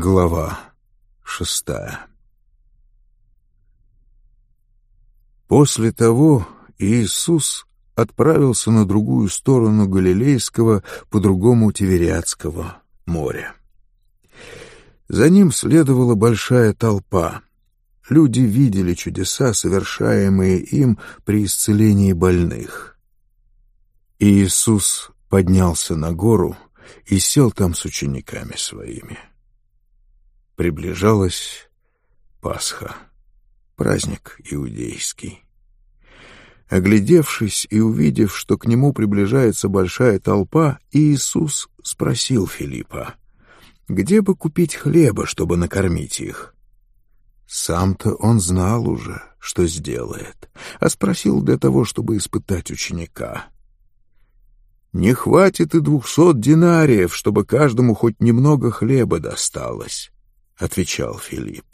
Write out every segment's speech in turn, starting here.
Глава 6. После того Иисус отправился на другую сторону Галилейского, по-другому Тивериадского моря. За ним следовала большая толпа. Люди видели чудеса, совершаемые им при исцелении больных. Иисус поднялся на гору и сел там с учениками своими. Приближалась Пасха, праздник иудейский. Оглядевшись и увидев, что к нему приближается большая толпа, Иисус спросил Филиппа, где бы купить хлеба, чтобы накормить их. Сам-то он знал уже, что сделает, а спросил для того, чтобы испытать ученика. «Не хватит и 200 динариев, чтобы каждому хоть немного хлеба досталось», — отвечал Филипп.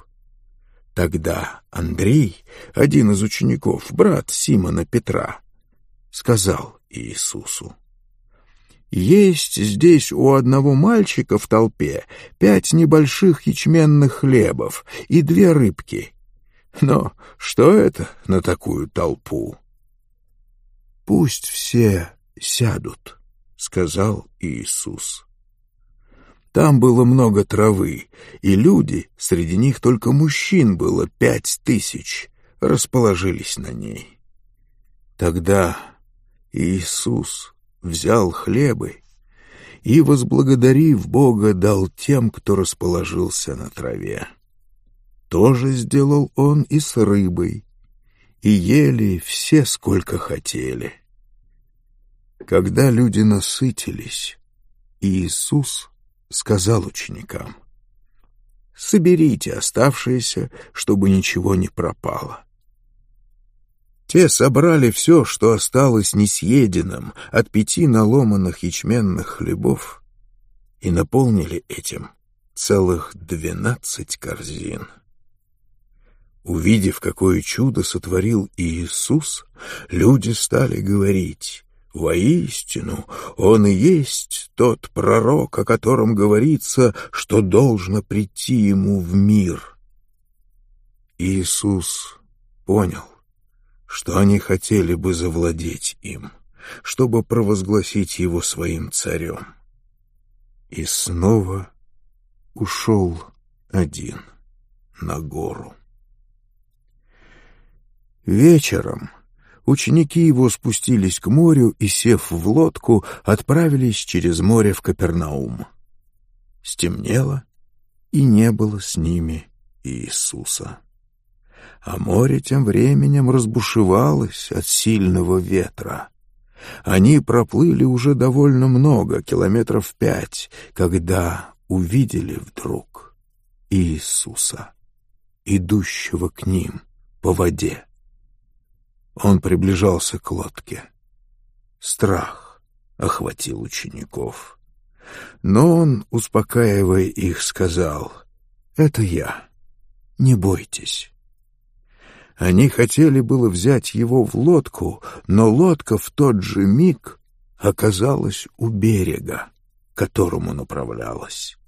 Тогда Андрей, один из учеников, брат Симона Петра, сказал Иисусу: «Есть здесь у одного мальчика в толпе 5 небольших ячменных хлебов и 2 рыбки. Но что это на такую толпу?» «Пусть все сядут», — сказал Иисус. Там было много травы, и люди, среди них только мужчин было 5000, расположились на ней. Тогда Иисус взял хлебы и, возблагодарив Бога, дал тем, кто расположился на траве. То же сделал он и с рыбой, и ели все, сколько хотели. Когда люди насытились, Иисус сказал ученикам: «Соберите оставшееся, чтобы ничего не пропало». Те собрали все, что осталось несъеденным от 5 наломанных ячменных хлебов, и наполнили этим целых 12 корзин. Увидев, какое чудо сотворил Иисус, люди стали говорить: «Воистину, Он и есть тот пророк, о котором говорится, что должно прийти Ему в мир». Иисус понял, что они хотели бы завладеть им, чтобы провозгласить Его своим царем. И снова ушел один на гору. Вечером ученики его спустились к морю и, сев в лодку, отправились через море в Капернаум. Стемнело, и не было с ними Иисуса. А море тем временем разбушевалось от сильного ветра. Они проплыли уже довольно много, 5 километров, когда увидели вдруг Иисуса, идущего к ним по воде. Он приближался к лодке. Страх охватил учеников. Но он, успокаивая их, сказал: «Это я, не бойтесь». Они хотели было взять его в лодку, но лодка в тот же миг оказалась у берега, к которому направлялась.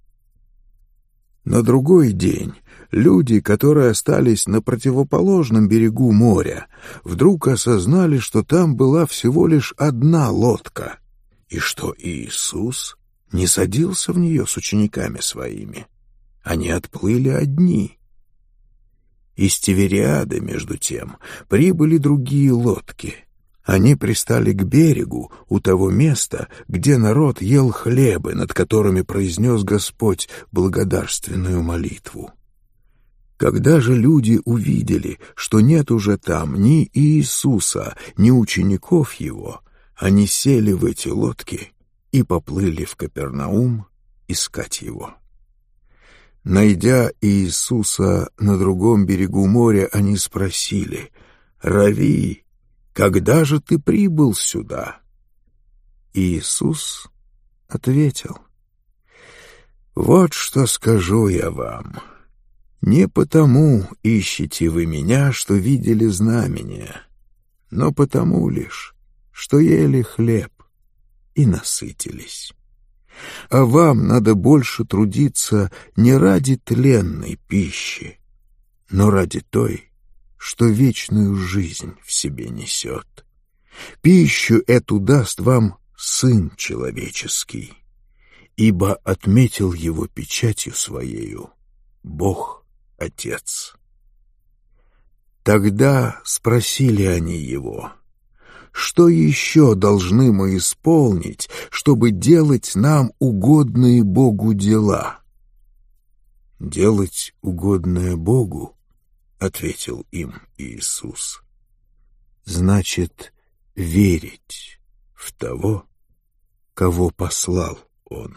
На другой день люди, которые остались на противоположном берегу моря, вдруг осознали, что там была всего лишь одна лодка, и что Иисус не садился в нее с учениками своими. Они отплыли одни. Из Тивериады, между тем, прибыли другие лодки. Они пристали к берегу у того места, где народ ел хлебы, над которыми произнес Господь благодарственную молитву. Когда же люди увидели, что нет уже там ни Иисуса, ни учеников Его, они сели в эти лодки и поплыли в Капернаум искать Его. Найдя Иисуса на другом берегу моря, они спросили: «Рави, когда же ты прибыл сюда?» Иисус ответил: «Вот что скажу я вам. Не потому ищете вы меня, что видели знамения, но потому лишь, что ели хлеб и насытились. А вам надо больше трудиться не ради тленной пищи, но ради той, что вечную жизнь в себе несет. Пищу эту даст вам Сын Человеческий, ибо отметил его печатью своею Бог Отец». Тогда спросили они его: «Что еще должны мы исполнить, чтобы делать нам угодные Богу дела?» «Делать угодное Богу, — ответил им Иисус, — значит верить в того, кого послал Он».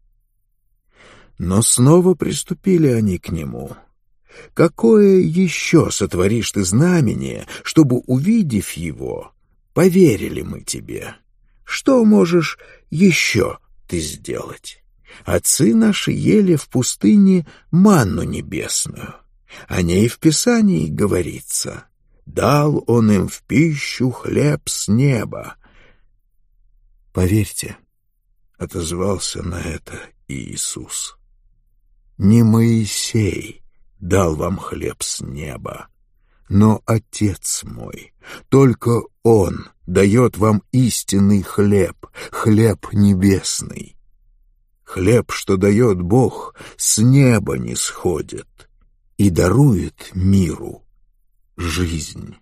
Но снова приступили они к нему: «Какое еще сотворишь ты знамение, чтобы, увидев его, поверили мы тебе? Что можешь еще ты сделать? Отцы наши ели в пустыне манну небесную. О ней в Писании говорится: дал он им в пищу хлеб с неба». «Поверьте, — отозвался на это Иисус, — не Моисей дал вам хлеб с неба, но Отец мой. Только Он дает вам истинный хлеб, хлеб небесный. Хлеб, что дает Бог, с неба не сходит и дарует миру жизнь».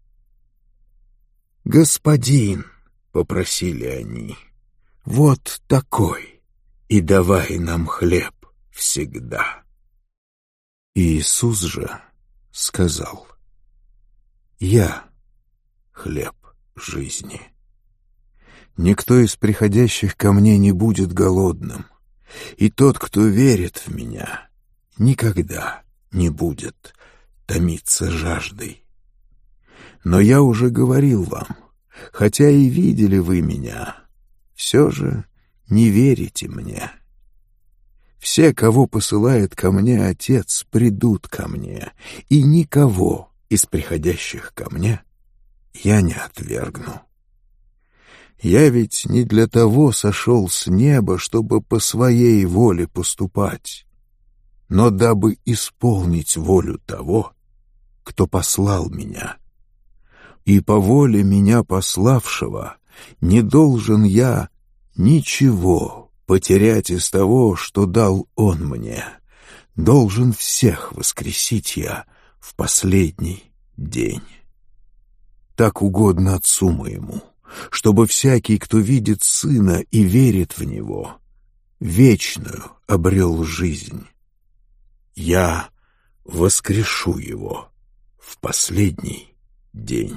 «Господин, — попросили они, — вот такой, и давай нам хлеб всегда». Иисус же сказал: «Я хлеб жизни. Никто из приходящих ко мне не будет голодным, и тот, кто верит в меня, никогда не будет томиться жаждой. Но я уже говорил вам, хотя и видели вы меня, все же не верите мне. Все, кого посылает ко мне Отец, придут ко мне, и никого из приходящих ко мне я не отвергну. Я ведь не для того сошел с неба, чтобы по своей воле поступать, но дабы исполнить волю того, кто послал меня. И по воле меня пославшего не должен я ничего потерять из того, что дал Он мне. Должен всех воскресить я в последний день. Так угодно Отцу моему, чтобы всякий, кто видит Сына и верит в Него, вечную обрел жизнь. Я воскрешу его в последний день».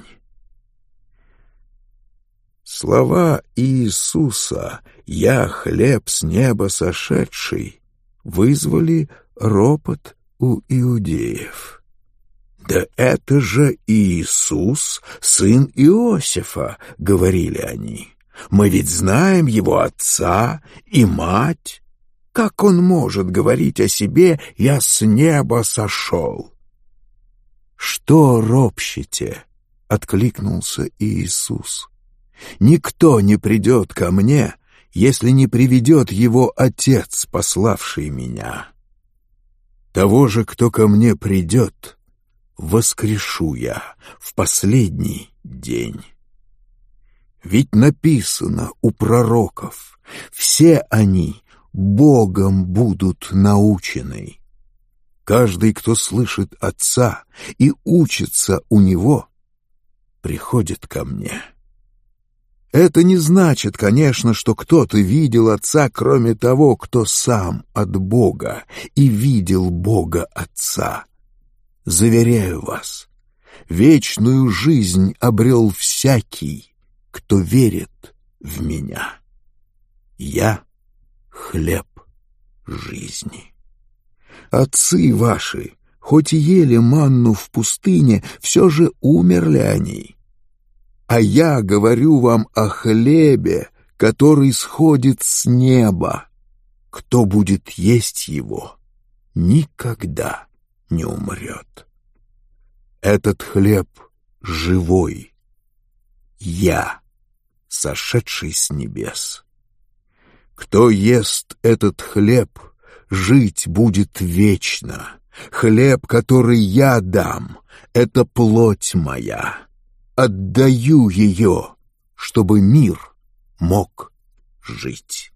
Слова Иисуса «Я хлеб с неба сошедший» вызвали ропот у иудеев. «Да это же Иисус, сын Иосифа», — говорили они. «Мы ведь знаем его отца и мать. Как он может говорить о себе: я с неба сошел?» «Что ропщете?» — откликнулся Иисус. «Никто не придет ко мне, если не приведет его Отец, пославший меня. Того же, кто ко мне придет, воскрешу я в последний день. Ведь написано у пророков: все они Богом будут научены. Каждый, кто слышит Отца и учится у Него, приходит ко мне». Это не значит, конечно, что кто-то видел Отца, кроме того, кто сам от Бога и видел Бога Отца. Заверяю вас, вечную жизнь обрел всякий, кто верит в Меня. Я — хлеб жизни. Отцы ваши, хоть и ели манну в пустыне, все же умерли они. А я говорю вам о хлебе, который сходит с неба. Кто будет есть его, никогда не умрет. Этот хлеб живой. Я, сошедший с небес. Кто ест этот хлеб, жить будет вечно. Хлеб, который я дам, — это плоть моя. Отдаю ее, чтобы мир мог жить».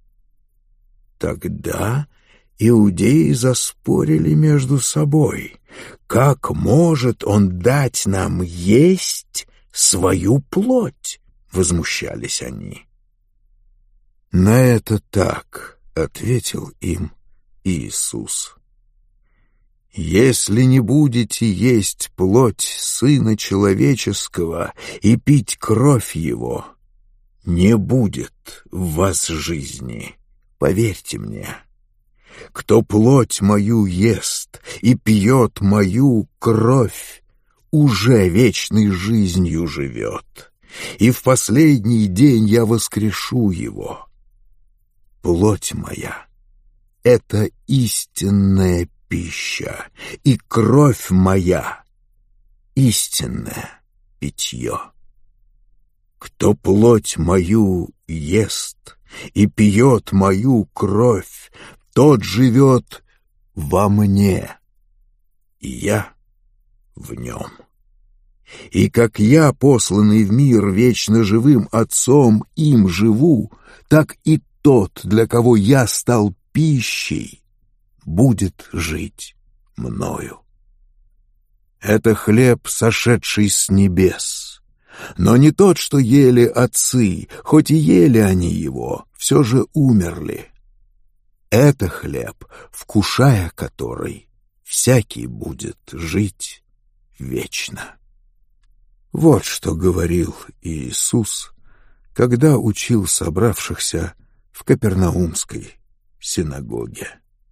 Тогда иудеи заспорили между собой. «Как может он дать нам есть свою плоть?» — возмущались они. «На это так», — ответил им Иисус: «Если не будете есть плоть Сына Человеческого и пить кровь Его, не будет в вас жизни. Поверьте мне. Кто плоть мою ест и пьет мою кровь, уже вечной жизнью живет, и в последний день я воскрешу его. Плоть моя — это истинная пища, и кровь моя — истинное питье. Кто плоть мою ест и пьет мою кровь, тот живет во мне, и я в нем. И как я, посланный в мир вечно живым Отцом, им живу, так и тот, для кого я стал пищей, будет жить мною. Это хлеб, сошедший с небес, но не тот, что ели отцы, хоть и ели они его, все же умерли. Это хлеб, вкушая который, всякий будет жить вечно». Вот что говорил Иисус, когда учил собравшихся в Капернаумской синагоге.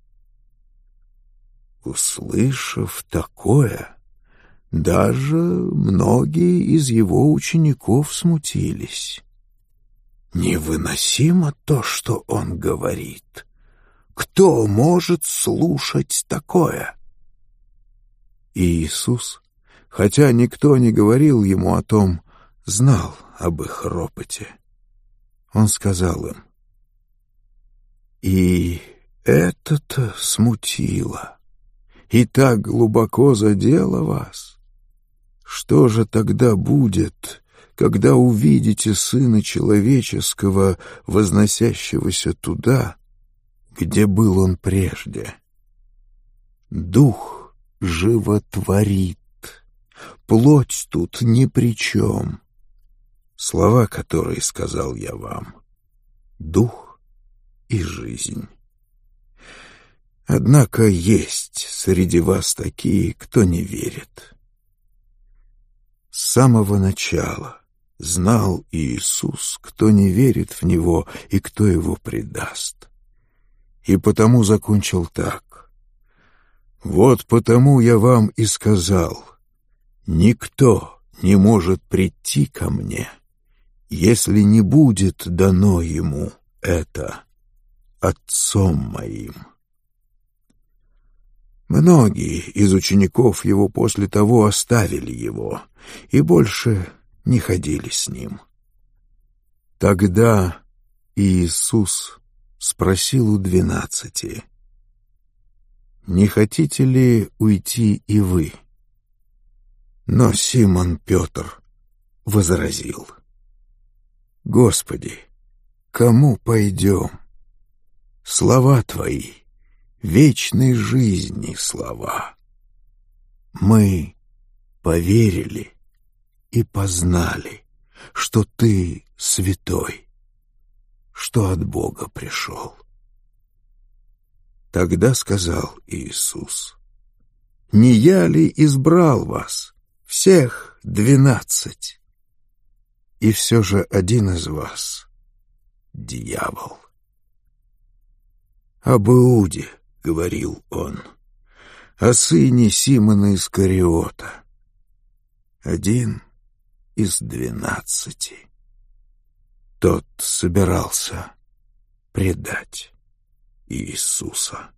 Услышав такое, даже многие из его учеников смутились. Невыносимо то, что он говорит. Кто может слушать такое? И Иисус, хотя никто не говорил ему о том, знал об их ропоте. Он сказал им: «И это-то смутило, и так глубоко задело вас. Что же тогда будет, когда увидите Сына Человеческого, возносящегося туда, где был он прежде? Дух животворит, плоть тут ни при чем. Слова, которые сказал я вам, дух и жизнь. Однако есть среди вас такие, кто не верит». С самого начала знал Иисус, кто не верит в Него и кто Его предаст. И потому закончил так: «Вот потому я вам и сказал, никто не может прийти ко мне, если не будет дано ему это Отцом моим». Многие из учеников его после того оставили его и больше не ходили с ним. Тогда Иисус спросил у 12: «Не хотите ли уйти и вы?» Но Симон Петр возразил: «Господи, кому пойдем? Слова Твои — вечной жизни слова. Мы поверили и познали, что Ты святой, что от Бога пришел». Тогда сказал Иисус: «Не я ли избрал вас, всех 12? И все же один из вас — дьявол». «Об Иуде говорил он, о сыне Симона Искариота, один из 12. Тот собирался предать Иисуса».